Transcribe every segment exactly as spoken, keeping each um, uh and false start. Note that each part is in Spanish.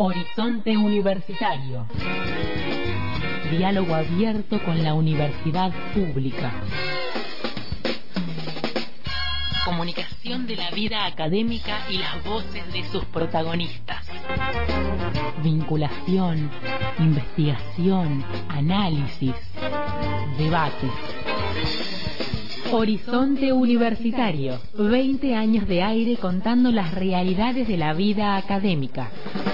Horizonte Universitario. Diálogo abierto con la universidad pública. Comunicación de la vida académica y las voces de sus protagonistas. Vinculación, investigación, análisis, debate. Horizonte Universitario, veinte años de aire contando las realidades de la vida académica.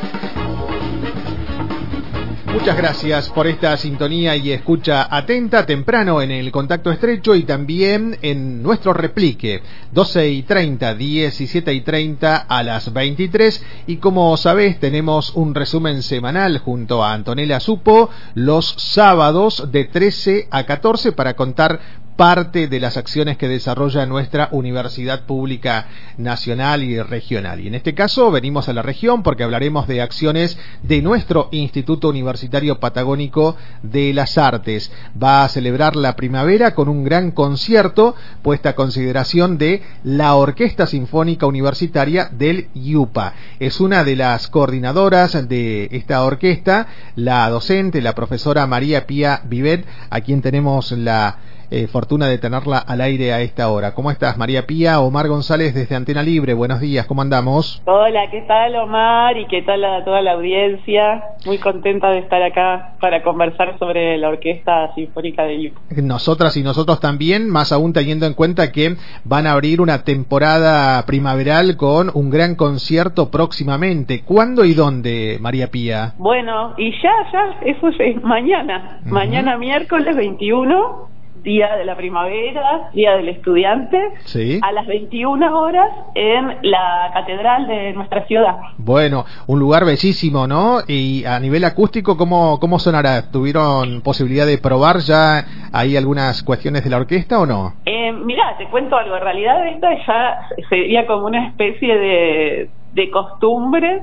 Muchas gracias por esta sintonía y escucha atenta temprano en el Contacto Estrecho y también en nuestro replique, doce y treinta, diecisiete y treinta a las veintitrés. Y como sabés, tenemos un resumen semanal junto a Antonella Supo los sábados de trece a catorce para contar parte de las acciones que desarrolla nuestra Universidad Pública Nacional y Regional. Y en este caso venimos a la región porque hablaremos de acciones de nuestro Instituto Universitario Patagónico de las Artes. Va a celebrar la primavera con un gran concierto puesta a consideración de la Orquesta Sinfónica Universitaria del IUPA. Es una de las coordinadoras de esta orquesta, la docente, la profesora María Pía Vivet, a quien tenemos la Eh, fortuna de tenerla al aire a esta hora. ¿Cómo estás, María Pía? Omar González desde Antena Libre. Buenos días, ¿cómo andamos? Hola, ¿qué tal, Omar? ¿Y qué tal a toda la audiencia? Muy contenta de estar acá para conversar sobre la Orquesta Sinfónica de IUPA. Nosotras y nosotros también, más aún teniendo en cuenta que van a abrir una temporada primaveral con un gran concierto próximamente. ¿Cuándo y dónde, María Pía? Bueno, y ya, ya, eso es mañana. Uh-huh. Mañana miércoles veintiuno. Día de la primavera, Día del Estudiante, sí, a las veintiuna horas en la catedral de nuestra ciudad. Bueno, un lugar bellísimo, ¿no? Y a nivel acústico, ¿cómo, cómo sonará? ¿Tuvieron posibilidad de probar ya ahí algunas cuestiones de la orquesta o no? Eh, mirá, te cuento algo. En realidad esta ya sería como una especie de, de costumbre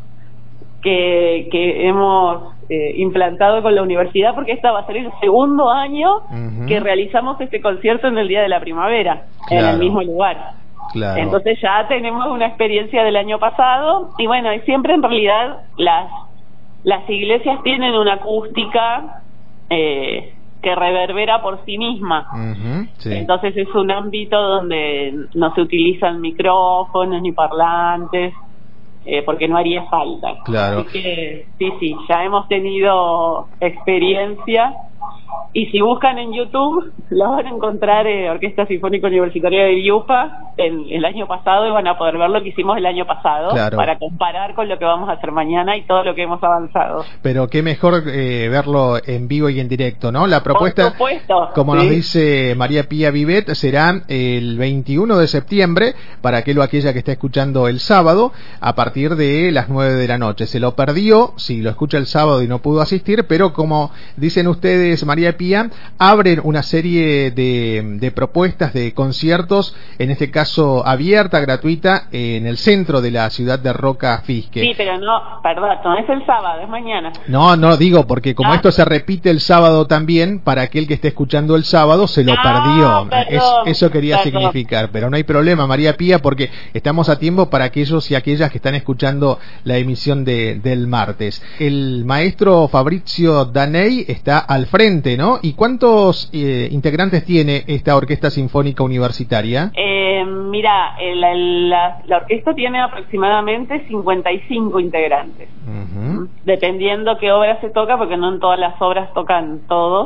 que, que hemos eh, implantado con la universidad, porque esta va a ser el segundo año uh-huh. que realizamos este concierto en el Día de la Primavera, claro, en el mismo lugar. Claro. Entonces ya tenemos una experiencia del año pasado y bueno, y siempre en realidad las las iglesias tienen una acústica eh, que reverbera por sí misma. Uh-huh, sí. Entonces es un ámbito donde no se utilizan micrófonos ni parlantes, Eh, porque no haría falta. Claro. Así que sí, sí, ya hemos tenido experiencia. Y si buscan en YouTube, la van a encontrar eh, Orquesta Sinfónica Universitaria de IUPA en el año pasado y van a poder ver lo que hicimos el año pasado, claro, para comparar con lo que vamos a hacer mañana y todo lo que hemos avanzado. Pero qué mejor eh, verlo en vivo y en directo, ¿no? La propuesta, por supuesto, como sí, nos dice María Pía Vivet, será el veintiuno de septiembre para aquel o aquella que está escuchando el sábado a partir de las nueve de la noche. Se lo perdió si lo escucha el sábado y no pudo asistir, pero como dicen ustedes, María Pía, abren una serie de, de propuestas de conciertos, en este caso abierta, gratuita, en el centro de la ciudad de Roca Fisque. Sí, pero no, perdón, no es el sábado, es mañana. No, no, digo, porque como ah. esto se repite el sábado también, para aquel que esté escuchando el sábado, se lo no, perdió. Perdón, es, eso quería perdón. significar, pero no hay problema, María Pía, porque estamos a tiempo para aquellos y aquellas que están escuchando la emisión de, del martes. El maestro Fabrizio Daney está al frente, ¿no? ¿Y cuántos eh, integrantes tiene esta Orquesta Sinfónica Universitaria? Eh, mira, la, la, la orquesta tiene aproximadamente cincuenta y cinco integrantes, uh-huh. dependiendo qué obra se toca, porque no en todas las obras tocan todos,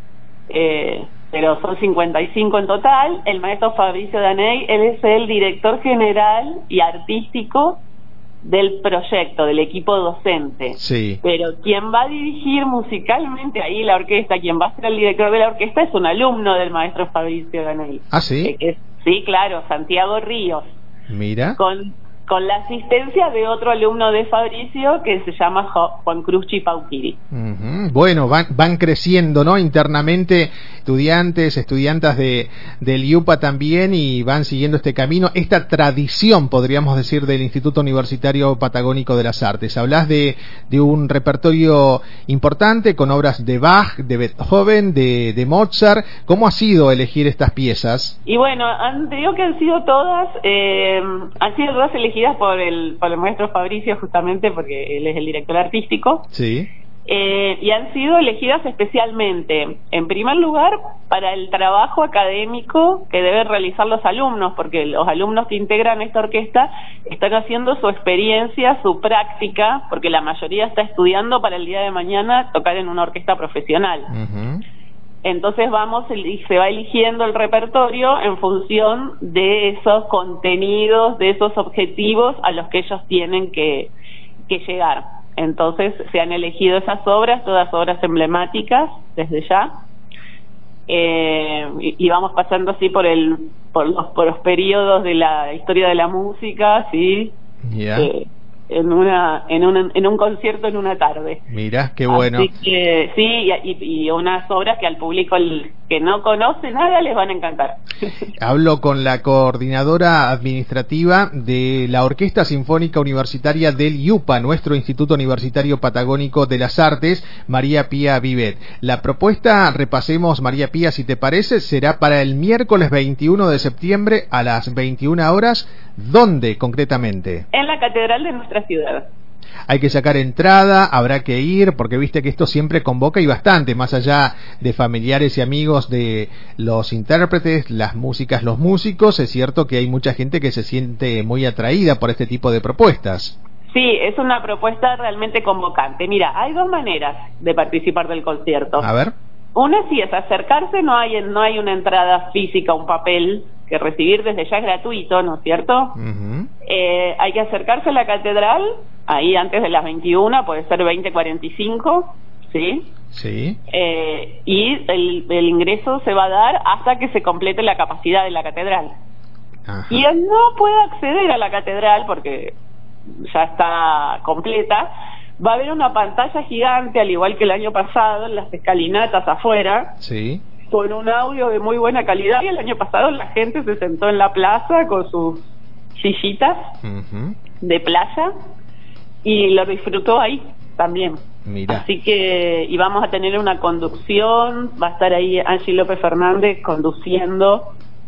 eh, pero son cincuenta y cinco en total. El maestro Fabricio Daney, él es el director general y artístico del proyecto, del equipo docente. Sí. Pero quien va a dirigir musicalmente ahí la orquesta, quien va a ser el director de la orquesta, es un alumno del maestro Fabricio Daney. ¿Ah, sí? Eh, es, sí, claro, Santiago Ríos. Mira. Con, con la asistencia de otro alumno de Fabricio que se llama Juan Cruz Chipauquiri. Uh-huh. Bueno, van, van creciendo, ¿no? Internamente estudiantes, estudiantas de del IUPA también, y van siguiendo este camino, esta tradición, podríamos decir, del Instituto Universitario Patagónico de las Artes. Hablás de, de un repertorio importante con obras de Bach, de Beethoven, de, de Mozart. ¿Cómo ha sido elegir estas piezas? Y bueno, han, te digo que han sido todas, eh, han sido todas elegidas elegidas por el, por el maestro Fabricio, justamente porque él es el director artístico. Sí. Eh, y han sido elegidas especialmente, en primer lugar, para el trabajo académico que deben realizar los alumnos, porque los alumnos que integran esta orquesta están haciendo su experiencia, su práctica, porque la mayoría está estudiando para el día de mañana tocar en una orquesta profesional. Uh-huh. Entonces vamos y se va eligiendo el repertorio en función de esos contenidos, de esos objetivos a los que ellos tienen que, que llegar. Entonces se han elegido esas obras, todas obras emblemáticas desde ya, eh, y, y vamos pasando así por el por los, por los periodos de la historia de la música, sí, yeah. eh, en una en un en un concierto en una tarde. Mirá, qué bueno. Así que sí, y, y, y unas obras que al público el, que no conoce nada les van a encantar. Hablo con la coordinadora administrativa de la Orquesta Sinfónica Universitaria del I U P A, nuestro Instituto Universitario Patagónico de las Artes, María Pía Vivet. La propuesta, repasemos, María Pía, si te parece, será para el miércoles veintiuno de septiembre a las veintiuna horas. ¿Dónde concretamente? En la catedral de nuestra ciudad. Hay que sacar entrada, habrá que ir, porque viste que esto siempre convoca y bastante, más allá de familiares y amigos de los intérpretes, las músicas, los músicos, es cierto que hay mucha gente que se siente muy atraída por este tipo de propuestas. Sí, es una propuesta realmente convocante. Mira, hay dos maneras de participar del concierto. A ver. Una sí es acercarse, no hay no hay una entrada física, un papel que recibir, desde ya es gratuito, ¿no es cierto? Uh-huh. Eh, hay que acercarse a la catedral, ahí antes de las veintiuna, puede ser veinte cuarenta y cinco, ¿sí? Sí. Eh, y el, el ingreso se va a dar hasta que se complete la capacidad de la catedral. Ajá. Y él no puede acceder a la catedral porque ya está completa. Va a haber una pantalla gigante, al igual que el año pasado, en las escalinatas afuera, sí, con un audio de muy buena calidad. Y el año pasado la gente se sentó en la plaza con sus sillitas uh-huh. de playa y lo disfrutó ahí también. Mira. Así que, y vamos a tener una conducción, va a estar ahí Angie López Fernández conduciendo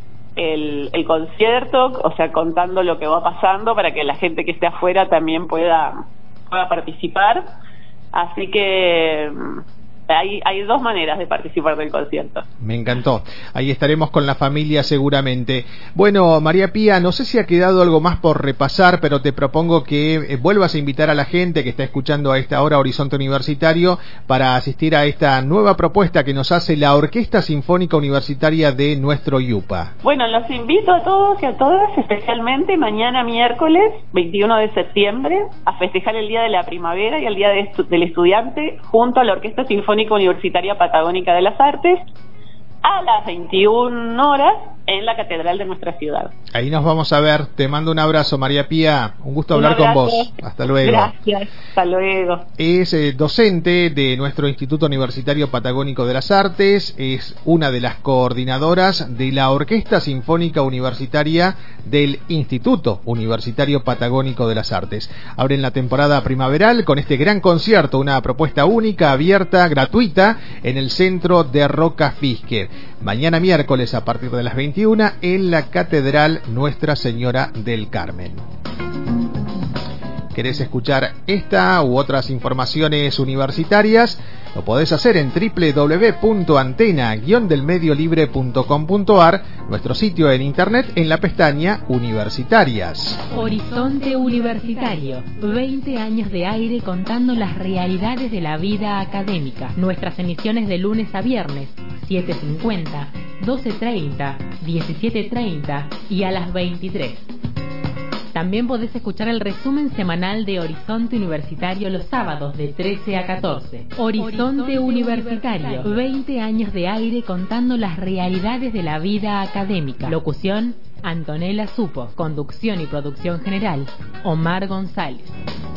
el, el concierto, o sea, contando lo que va pasando para que la gente que esté afuera también pueda... pueda participar, así que hay, hay dos maneras de participar del concierto. Me encantó, ahí estaremos con la familia seguramente. Bueno, María Pía, no sé si ha quedado algo más por repasar, pero te propongo que eh, vuelvas a invitar a la gente que está escuchando a esta hora Horizonte Universitario para asistir a esta nueva propuesta que nos hace la Orquesta Sinfónica Universitaria de nuestro I U P A. Bueno, los invito a todos y a todas, especialmente mañana miércoles veintiuno de septiembre, a festejar el Día de la Primavera y el Día de estu- del Estudiante junto a la Orquesta Sinfónica Universitaria Patagónica de las Artes a las veintiuna horas en la catedral de nuestra ciudad. Ahí nos vamos a ver. Te mando un abrazo, María Pía. Un gusto hablar con vos. Hasta luego. Gracias. Hasta luego. Es eh, docente de nuestro Instituto Universitario Patagónico de las Artes. Es una de las coordinadoras de la Orquesta Sinfónica Universitaria del Instituto Universitario Patagónico de las Artes. Abren la temporada primaveral con este gran concierto, una propuesta única, abierta, gratuita, en el centro de Rocafisque. Mañana miércoles a partir de las veintiuna en la Catedral Nuestra Señora del Carmen. ¿Querés escuchar esta u otras informaciones universitarias? Lo podés hacer en doble u doble u doble u punto antena guion del medio libre punto com punto a r, nuestro sitio en internet, en la pestaña Universitarias. Horizonte Universitario, veinte años de aire contando las realidades de la vida académica. Nuestras emisiones de lunes a viernes, siete cincuenta, doce treinta, diecisiete treinta y a las veintitrés. También podés escuchar el resumen semanal de Horizonte Universitario los sábados de trece a catorce. Horizonte, Horizonte Universitario, veinte años de aire contando las realidades de la vida académica. Locución, Antonella Supo. Conducción y producción general, Omar González.